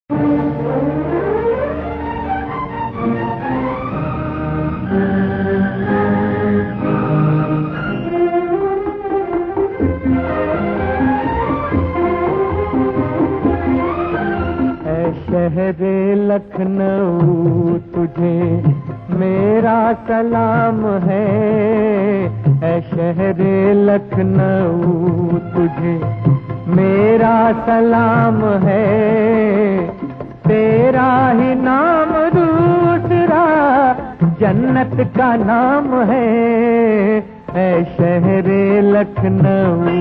शहरे लखनऊ तुझे मेरा सलाम है। ऐ शहरे लखनऊ तुझे मेरा सलाम है। तेरा ही नाम दूसरा जन्नत का नाम है। ऐ शहरे लखनऊ।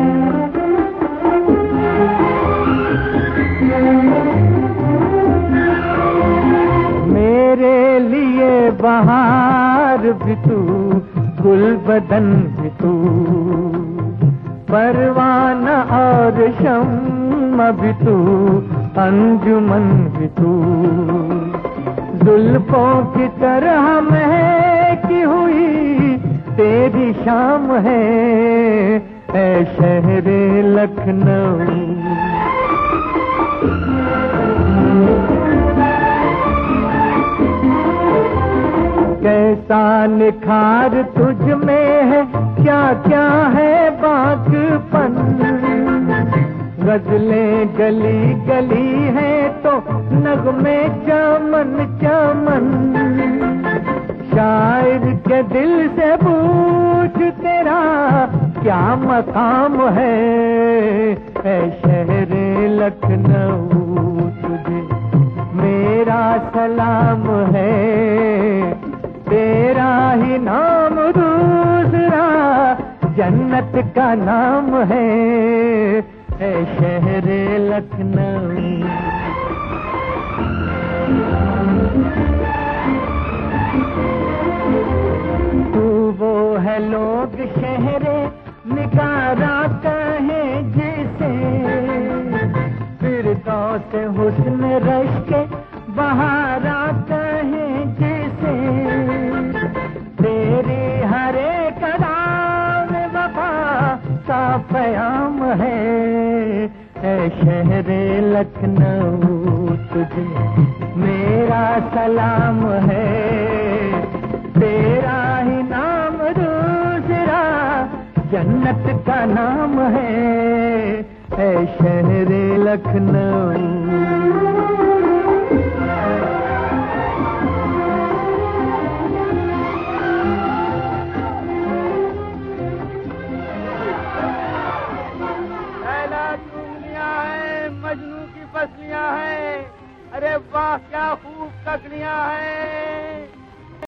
मेरे लिए बहार भी तू, गुल बदन भी तू, परवाना और शम्मा भी तू, अंजुमन भी तू। जुल्फों की तरह महकी हुई तेरी शाम है। ऐ शहरे लखनऊ। कैसा निखार तुझ में है, क्या क्या है बाकपन। गजलें गली गली है तो नगमे चमन चमन। शायर के दिल से पूछ तेरा क्या मकाम है। ऐ शहरे लखनऊ तुझे मेरा सलाम है। तेरा ही नाम दूसरा जन्नत का नाम है। ऐ शहरे लखनऊ। तू वो है लोग शहरे निकारा कहे जिसे, फिरदौस हुस्न रश के बहारा कहे जिसे। तेरी हर एक अदा में वफा का प्याम है। ऐ शहरे लखनऊ तुझे मेरा सलाम है। तेरा ही नाम दूसरा जन्नत का नाम है। ऐ शहरे लखनऊ। मजनू की फसलियां हैं। अरे वाह क्या खूब ककड़ियां हैं।